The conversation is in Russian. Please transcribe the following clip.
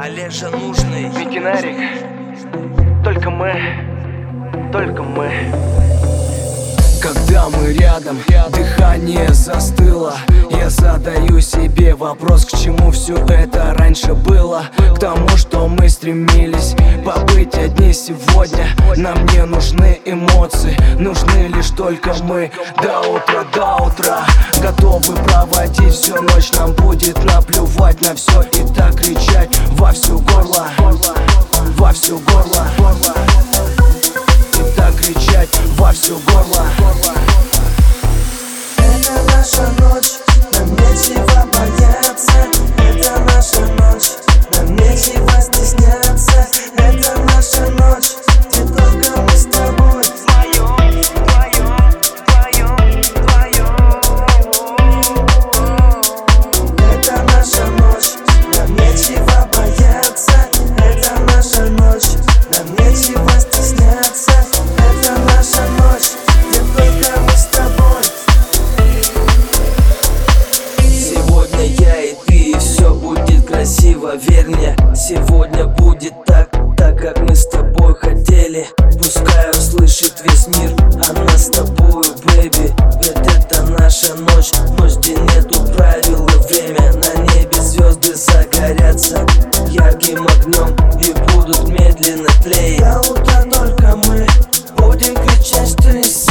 Олежа нужный. Ветеринарик. Только мы. Когда мы рядом, дыхание застыло. Я задаю себе вопрос, к чему все это раньше было. К тому, что мы стремились побыть одни сегодня. Нам не нужны эмоции, нужны лишь только мы. До утра готовы проводить всю ночь. Нам будет наплевать на все и так кричать во всю горло. Во всю горло. И так кричать во всю горло. Это наша ночь, нам нечего бояться. Это наша ночь, нам нечего стесняться. Это наша ночь, где только мы с тобой. Это наша ночь, нам нечего бояться. Это наша ночь, нам нечего стесняться. Это наша ночь, где только мы с тобой. Сегодня я и ты, и все будет красиво, верь мне. Сегодня будет так, как мы с тобой хотели. Пускай услышит весь мир о нас с тобою, бэйби. Ведь это наша ночь, где нету правил и время. На небе звезды загорятся ярким огнем и будут медленно тлеть. До утра только мы будем кричать, что из